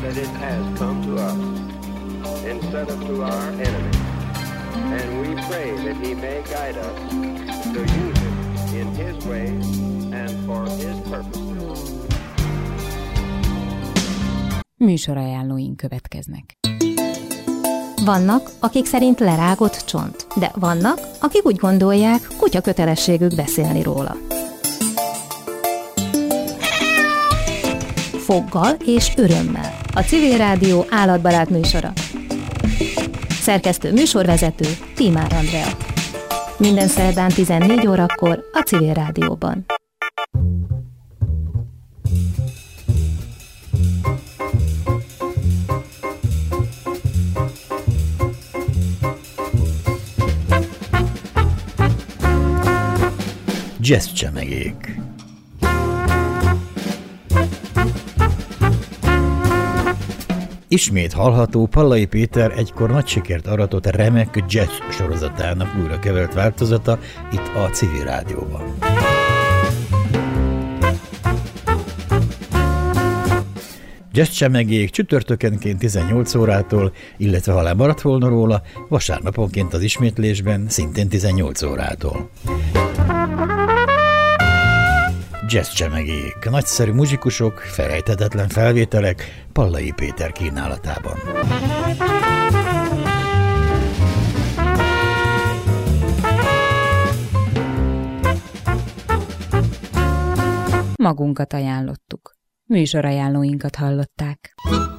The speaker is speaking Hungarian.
that it has come to us instead of to our enemies. And we pray that he may guide us to use it in his ways and for his purposes. Műsorajánlóink következnek. Vannak, akik szerint lerágott csont, de vannak, akik úgy gondolják, kutya kötelességük beszélni róla. Foggal és örömmel. A Civil Rádió állatbarát műsora. Szerkesztő műsorvezető Tímár Andrea. Minden szerdán 14 órakor a Civil Rádióban. Jazz csemegék. Ismét hallható Pallai Péter egykor nagy sikert aratott remek jazz sorozatának újra kevert változata itt a Civil Rádióban. Jazz csemegék csütörtökenként 18 órától, illetve ha lemaradt volna róla, vasárnaponként az ismétlésben szintén 18 órától. Jazz csemegék, nagyszerű muzsikusok, felejthetetlen felvételek Pallai Péter kínálatában. Magunkat ajánlottuk. Műsorajánlóinkat hallották.